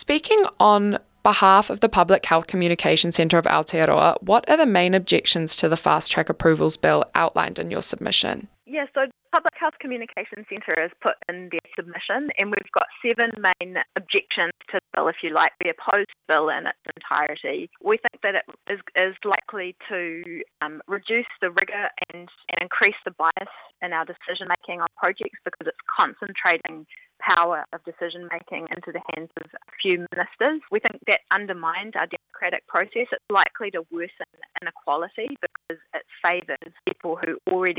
speaking on behalf of the Public Health Communication Centre of Aotearoa, what are the main objections to the Fast Track Approvals Bill outlined in your submission? Yeah, so Public Health Communication Centre has put in their submission, and we've got 7 main objections to the bill, if you like. We oppose the bill in its entirety. We think that it is likely to reduce the rigour and increase the bias in our decision-making on projects because it's concentrating power of decision-making into the hands of a few ministers. We think that undermines our democratic process. It's likely to worsen inequality because it favours people in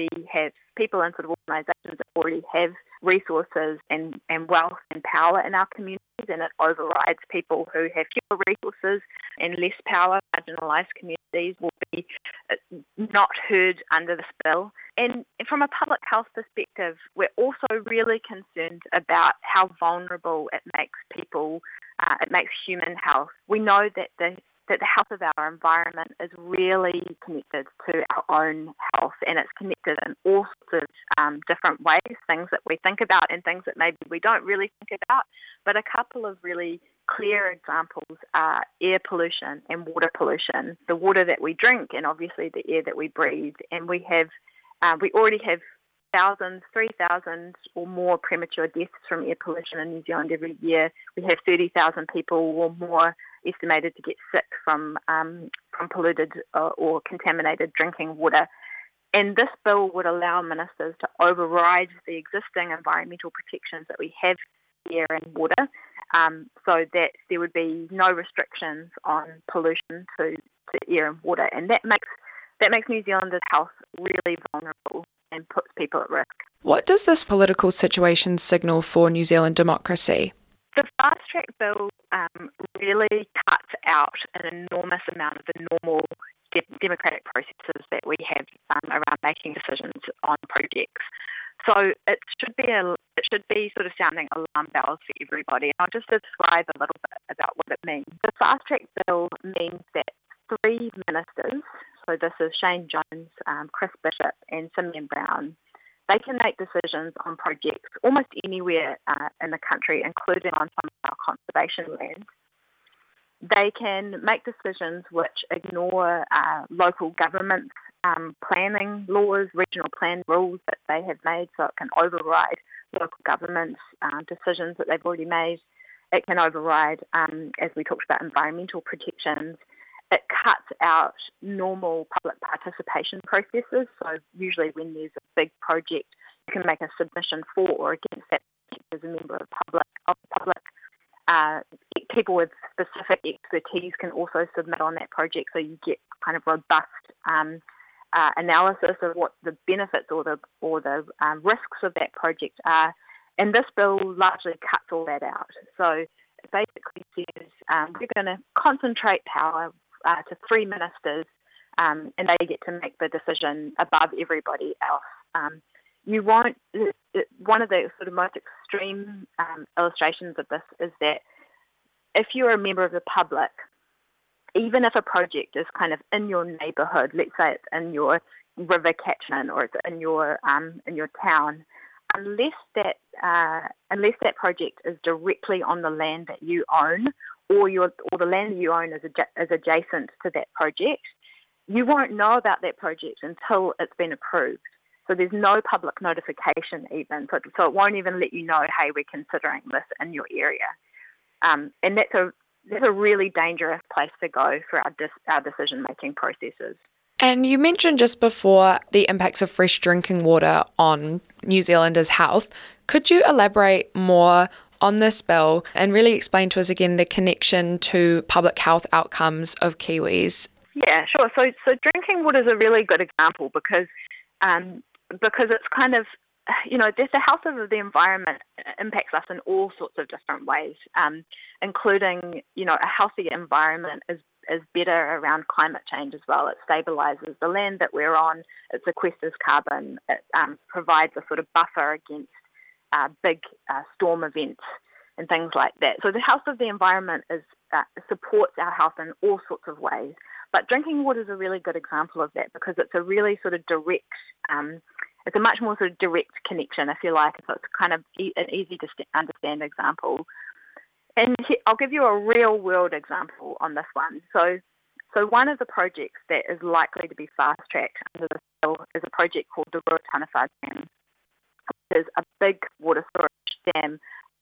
sort of organisations that already have resources and wealth and power in our communities, and it overrides people who have fewer resources and less power. Marginalised communities will be not heard under this bill. And from a public health perspective, we're also really concerned about how vulnerable it makes people, it makes human health. We know that the health of our environment is really connected to our own health, and it's connected in all sorts of different ways, things that we think about and things that maybe we don't really think about. But a couple of really clear examples are air pollution and water pollution, the water that we drink and obviously the air that we breathe. And we already have 3,000 or more premature deaths from air pollution in New Zealand every year. We have 30,000 people or more estimated to get sick from polluted or contaminated drinking water. And this bill would allow ministers to override the existing environmental protections that we have for air and water, so that there would be no restrictions on pollution to air and water. And that makes New Zealanders' health really vulnerable and puts people at risk. What does this political situation signal for New Zealand democracy? The Fast Track Bill really cuts out an enormous amount of the normal democratic processes that we have around making decisions on projects. So it should be sort of sounding alarm bells for everybody. And I'll just describe a little bit about what it means. The Fast Track Bill means that 3 ministers, so this is Shane Jones, Chris Bishop and Simeon Brown, they can make decisions on projects almost anywhere in the country, including on some of our conservation lands. They can make decisions which ignore local governments' planning laws, regional plan rules that they have made, so it can override local governments' decisions that they've already made. It can override, as we talked about, environmental protections. It cuts out normal public participation processes. So usually when there's a big project, you can make a submission for or against that project as a member of the public. People with specific expertise can also submit on that project, so you get kind of robust analysis of what the benefits or the risks of that project are. And this bill largely cuts all that out. So it basically says we're going to concentrate power to 3 ministers, and they get to make the decision above everybody else. You won't. One of the sort of most extreme illustrations of this is that if you're a member of the public, even if a project is kind of in your neighbourhood, let's say it's in your river catchment or it's in your town, unless that project is directly on the land that you own, or the land that you own is adjacent to that project, you won't know about that project until it's been approved. So there's no public notification even. So it won't even let you know, hey, we're considering this in your area. And that's a really dangerous place to go for our decision-making processes. And you mentioned just before the impacts of fresh drinking water on New Zealanders' health. Could you elaborate more on this bill and really explain to us again the connection to public health outcomes of Kiwis? Yeah, sure. So drinking water is a really good example because it's kind of, the health of the environment impacts us in all sorts of different ways, including, a healthy environment is better around climate change as well. It stabilises the land that we're on, it sequesters carbon, it provides a sort of buffer against big storm events and things like that. So the health of the environment supports our health in all sorts of ways. But drinking water is a really good example of that because it's a really sort of direct, it's a much more sort of direct connection, if you like. So it's kind of an easy to understand example. And I'll give you a real-world example on this one. So one of the projects that is likely to be fast-tracked under the bill is a project called the Ruataniwha Dam, which is a big water storage dam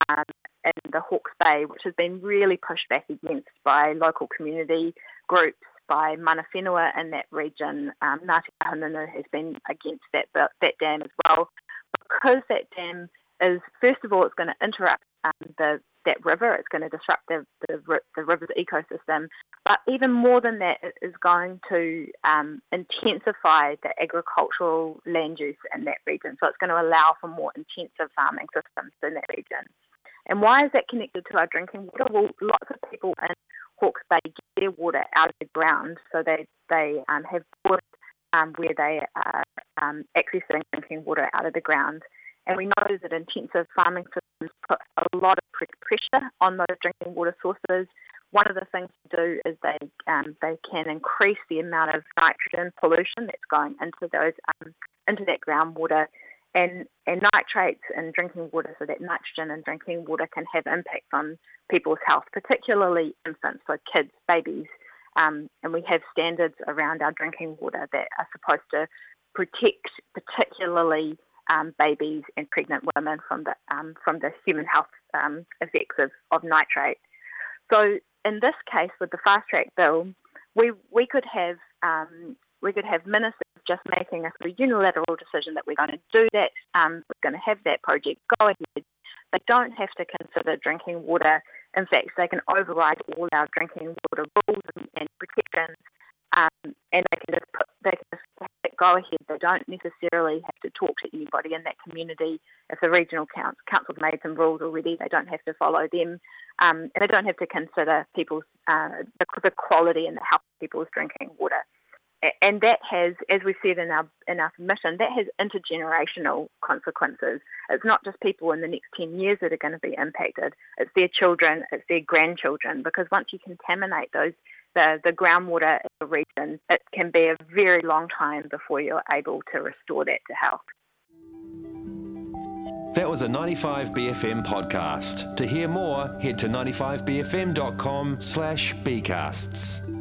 in the Hawke's Bay, which has been really pushed back against by local community groups, by mana whenua in that region. Ngāti Kahungunu has been against that dam as well, because that dam is, first of all, it's going to interrupt that river. It's going to disrupt the river's ecosystem. But even more than that, it is going to intensify the agricultural land use in that region. So it's going to allow for more intensive farming systems in that region. And why is that connected to our drinking water? Well, lots of people in Hawke's Bay get their water out of the ground, so they have bores where they are accessing drinking water out of the ground. And we know that intensive farming systems put a lot of pressure on those drinking water sources. One of the things to do is they can increase the amount of nitrogen pollution that's going into those into that groundwater, and nitrates in drinking water. So that nitrogen in drinking water can have impacts on people's health, particularly infants, so kids, babies. And we have standards around our drinking water that are supposed to protect, particularly babies and pregnant women from the human health effects of nitrate. So in this case, with the fast track bill, we could have ministers just making a sort of unilateral decision that we're going to do that, we're going to have that project go ahead. They don't have to consider drinking water. In fact, they can override all our drinking water rules and protections, and they can just have it go ahead. They don't necessarily have to talk to anybody in that community. If the regional council's made some rules already, they don't have to follow them, and they don't have to consider people's the quality and the health of people's drinking water. And that has, as we said in our submission, that has intergenerational consequences. It's not just people in the next 10 years that are going to be impacted. It's their children, it's their grandchildren, because once you contaminate the groundwater in the region, it can be a very long time before you're able to restore that to health. That was a 95BFM podcast. To hear more, head to 95bfm.com/bcasts.